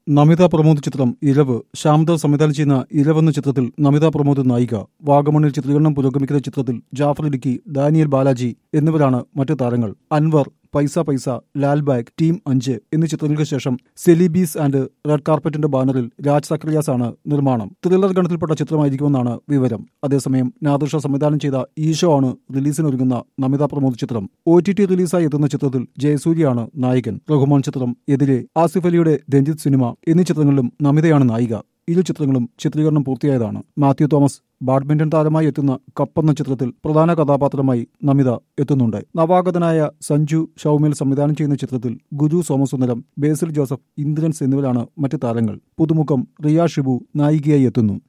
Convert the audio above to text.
നമിത പ്രമോദ് ചിത്രം ഇരവ്. ശ്യാംദാസ് സംവിധാനം ചെയ്യുന്ന ഇരവ് എന്ന ചിത്രത്തിൽ നമിത പ്രമോദ് നായിക. വാഗമണിൽ ചിത്രീകരണം പുരോഗമിക്കുന്ന ചിത്രത്തിൽ ജാഫർ ഇടുക്കി, ഡാനിയൽ ബാലാജി എന്നിവരാണ് മറ്റു താരങ്ങൾ. അൻവർ, പൈസ പൈസ, ലാൽബാഗ്, ടീം 5 എന്നീ ചിത്രങ്ങൾക്ക് ശേഷം സെലിബീസ് ആൻഡ് റെഡ് കാർപ്പറ്റിന്റെ ബാനറിൽ രാജ് സക്രിയാസ് ആണ് നിർമ്മാണം. ത്രില്ലർ ഗണത്തിൽപ്പെട്ട ചിത്രമായിരിക്കുമെന്നാണ് വിവരം. അതേസമയം നാദിർ ഷാ സംവിധാനം ചെയ്ത ഈശോ ആണ് റിലീസിനൊരുങ്ങുന്ന നമിത പ്രമോദ് ചിത്രം. OTT റിലീസായി എത്തുന്ന ചിത്രത്തിൽ ജയസൂര്യയാണ് നായകൻ. റഹ്മാൻ ചിത്രം എതിരെ, ആസിഫ് അലിയുടെ രഞ്ജിത്ത് സിനിമ എന്നീ ചിത്രങ്ങളിലും നമിതയാണ് നായിക. ഇരു ചിത്രങ്ങളും ചിത്രീകരണം പൂർത്തിയായതാണ്. മാത്യു തോമസ് ബാഡ്മിന്റൺ താരമായി എത്തുന്ന കപ്പ് എന്ന ചിത്രത്തിൽ പ്രധാന കഥാപാത്രമായി നമിത എത്തുന്നുണ്ട്. നവാഗതനായ സഞ്ജു ഷൌമേൽ സംവിധാനം ചെയ്യുന്ന ചിത്രത്തിൽ ഗുരു സോമസുന്ദരം, ബേസിൽ ജോസഫ്, ഇന്ദ്രൻസ് എന്നിവരാണ് മറ്റ് താരങ്ങൾ. പുതുമുഖം റിയ ഷിബു നായികയായി എത്തുന്നു.